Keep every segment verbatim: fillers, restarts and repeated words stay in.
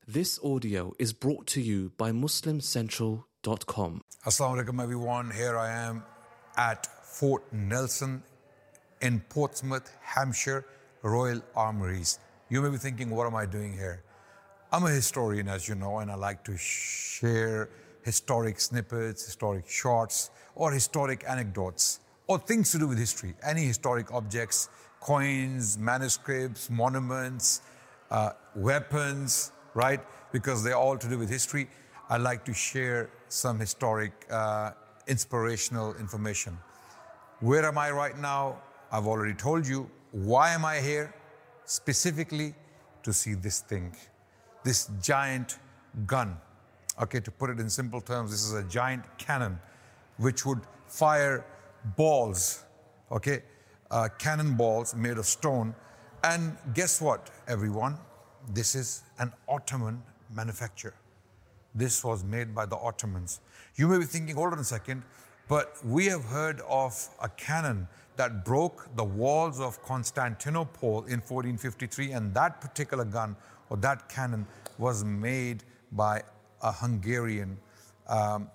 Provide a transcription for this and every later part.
This audio is brought to you by Muslim Central dot com. Assalamu alaikum everyone, here I am at Fort Nelson in Portsmouth, Hampshire, Royal Armouries. You may be thinking, what am I doing here? I'm a historian, as you know, and I like to share historic snippets, historic shots, or historic anecdotes, or things to do with history, any historic objects, coins, manuscripts, monuments, uh, weapons, right? Because they're all to do with history. I like to share some historic, uh, inspirational information. Where am I right now? I've already told you. Why am I here? Specifically to see this thing, this giant gun. Okay, to put it in simple terms, this is a giant cannon which would fire balls, okay, uh, cannonballs made of stone. And guess what, everyone? This is an Ottoman manufacture. This was made by the Ottomans. You may be thinking, hold on a second, but we have heard of a cannon that broke the walls of Constantinople in fourteen fifty-three, and that particular gun or that cannon was made by a Hungarian, um,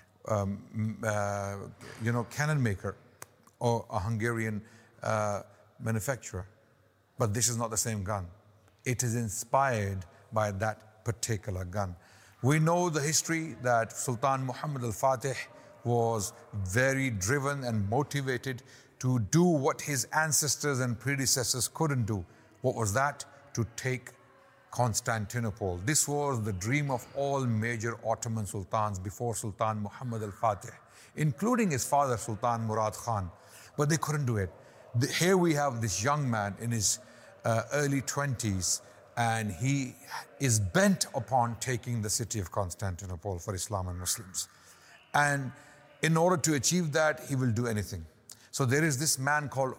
um, uh, you know, cannon maker or a Hungarian uh, manufacturer. But this is not the same gun. It is inspired by that particular gun. We know the history that Sultan Muhammad al-Fatih was very driven and motivated to do what his ancestors and predecessors couldn't do. What was that? To take Constantinople. This was the dream of all major Ottoman sultans before Sultan Muhammad al-Fatih, including his father Sultan Murad Khan. But they couldn't do it. The, here we have this young man in his uh, early twenties, and he is bent upon taking the city of Constantinople for Islam and Muslims. And in order to achieve that, he will do anything. So there is this man called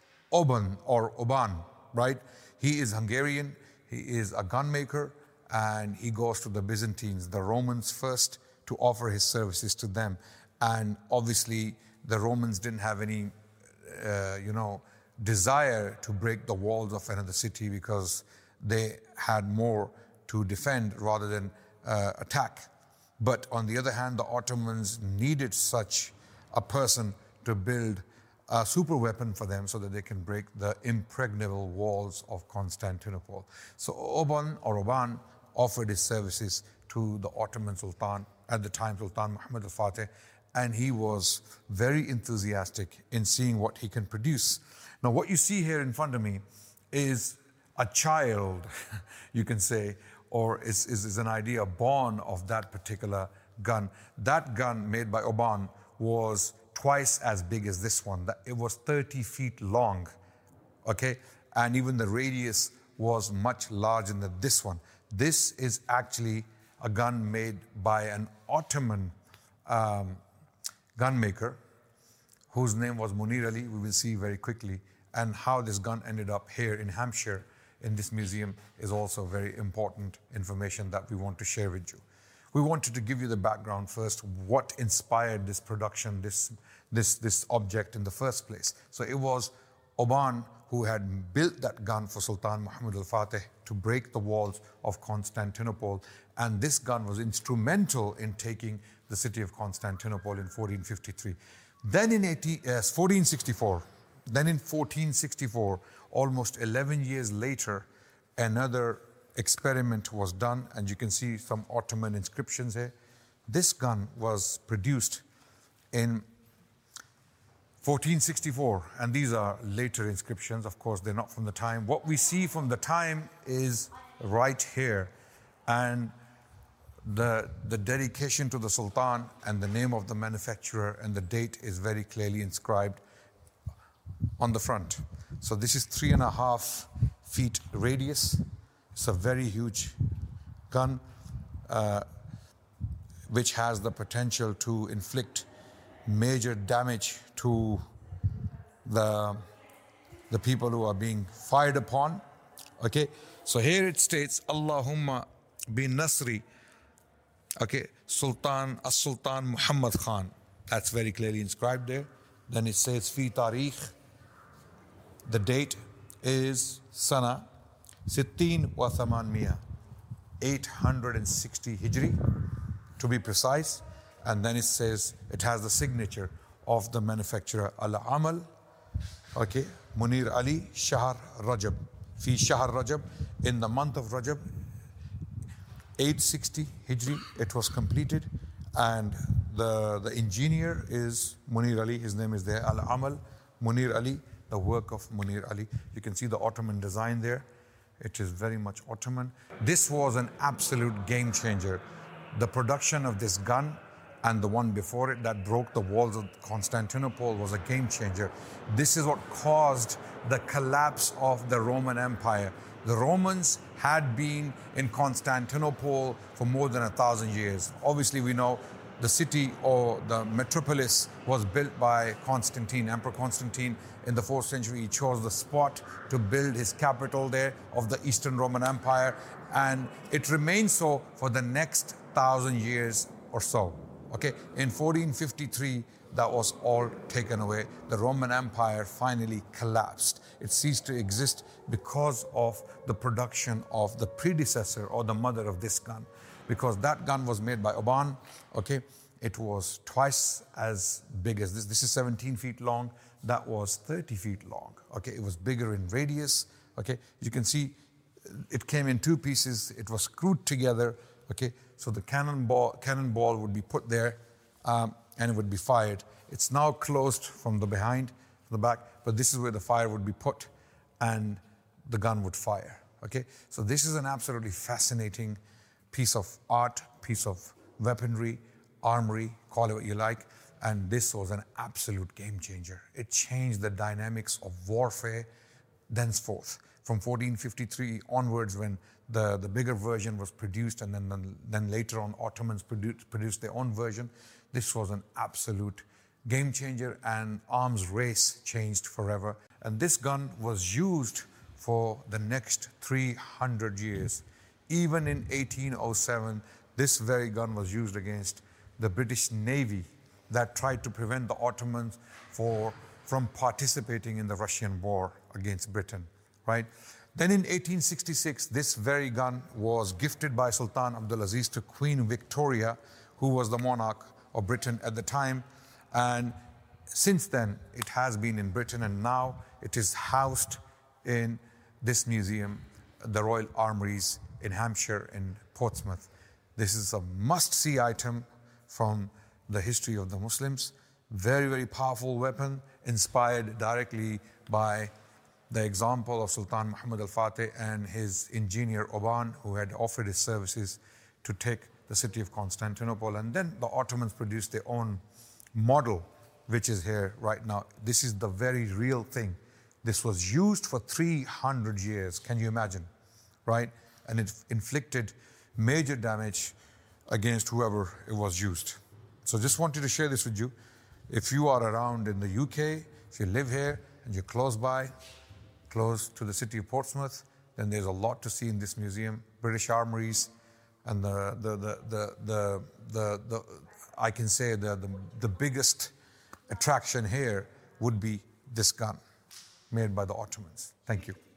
Oban or Oban, right? He is Hungarian, he is a gun maker, and he goes to the Byzantines, the Romans first, to offer his services to them. And obviously, the Romans didn't have any, uh, you know, desire to break the walls of another city because they had more to defend rather than uh, attack. But on the other hand, the Ottomans needed such a person to build a super weapon for them so that they can break the impregnable walls of Constantinople. So Oban or Oban offered his services to the Ottoman Sultan, at the time Sultan Muhammad al-Fatih, and he was very enthusiastic in seeing what he can produce. Now what you see here in front of me is a child, you can say, or is, is, is an idea born of that particular gun. That gun made by Oban was twice as big as this one. It was thirty feet long, okay? And even the radius was much larger than this one. This is actually a gun made by an Ottoman um, gun maker whose name was Munir Ali. We will see very quickly. And how this gun ended up here in Hampshire in this museum is also very important information that we want to share with you. We wanted to give you the background first, what inspired this production, this, this, this object in the first place. So it was Oban who had built that gun for Sultan Muhammad al-Fatih to break the walls of Constantinople. And this gun was instrumental in taking the city of Constantinople in fourteen fifty-three. Then in eighteen, uh, fourteen sixty-four, then in fourteen sixty-four, almost eleven years later, another experiment was done, and you can see some Ottoman inscriptions here. This gun was produced in fourteen sixty-four, and these are later inscriptions. Of course, they're not from the time. What we see from the time is right here, and the, the dedication to the Sultan and the name of the manufacturer and the date is very clearly inscribed on the front. So this is three and a half feet radius. It's a very huge gun uh, which has the potential to inflict major damage to the, the people who are being fired upon. Okay, so here it states, Allahumma bin Nasri, okay, Sultan, As-Sultan Muhammad Khan. That's very clearly inscribed there. Then it says, Fi Tarikh. The date is Sana Sittin wa Thamanmiya. eight hundred sixty Hijri, to be precise. And then it says, it has the signature of the manufacturer, Al-Amal, okay, Munir Ali, Shahr Rajab. Fi Shahr Rajab, in the month of Rajab, eight sixty Hijri, it was completed. And the, the engineer is Munir Ali, his name is there, Al-Amal, Munir Ali, the work of Munir Ali. You can see the Ottoman design there. It is very much Ottoman. This was an absolute game changer. The production of this gun and the one before it that broke the walls of Constantinople was a game changer. This is what caused the collapse of the Roman Empire. The Romans had been in Constantinople for more than a thousand years. Obviously, we know the city or the metropolis was built by Constantine, Emperor Constantine. In the fourth century, he chose the spot to build his capital there of the Eastern Roman Empire. And it remained so for the next thousand years or so. Okay, in fourteen fifty-three, that was all taken away. The Roman Empire finally collapsed. It ceased to exist because of the production of the predecessor or the mother of this gun. Because that gun was made by Oban, okay? It was twice as big as this. This is seventeen feet long. That was thirty feet long, okay? It was bigger in radius, okay? You can see it came in two pieces. It was screwed together, okay? So the cannonball, cannonball would be put there um, and it would be fired. It's now closed from the behind, the back, but this is where the fire would be put and the gun would fire, okay? So this is an absolutely fascinating piece of art, piece of weaponry, armory, call it what you like, and this was an absolute game changer. It changed the dynamics of warfare thenceforth. From fourteen fifty-three onwards, when the, the bigger version was produced, and then, then, then later on Ottomans produced, produced their own version, this was an absolute game changer, and arms race changed forever. And this gun was used for the next three hundred years. Even in eighteen oh seven, this very gun was used against the British Navy that tried to prevent the Ottomans for, from participating in the Russian war against Britain, right? Then in eighteen sixty-six, this very gun was gifted by Sultan Abdulaziz to Queen Victoria, who was the monarch of Britain at the time. And since then, it has been in Britain, and now it is housed in this museum, the Royal Armouries in Hampshire, in Portsmouth. This is a must-see item from the history of the Muslims. Very, very powerful weapon, inspired directly by the example of Sultan Muhammad al-Fatih and his engineer Oban, who had offered his services to take the city of Constantinople. And then the Ottomans produced their own model, which is here right now. This is the very real thing. This was used for three hundred years, can you imagine, right? And it inflicted major damage against whoever it was used. So just wanted to share this with you. If you are around in the U K, if you live here and you're close by, close to the city of Portsmouth, then there's a lot to see in this museum. British Armouries, and the, the, the, the, the, the, the I can say the, the, the biggest attraction here would be this gun made by the Ottomans. Thank you.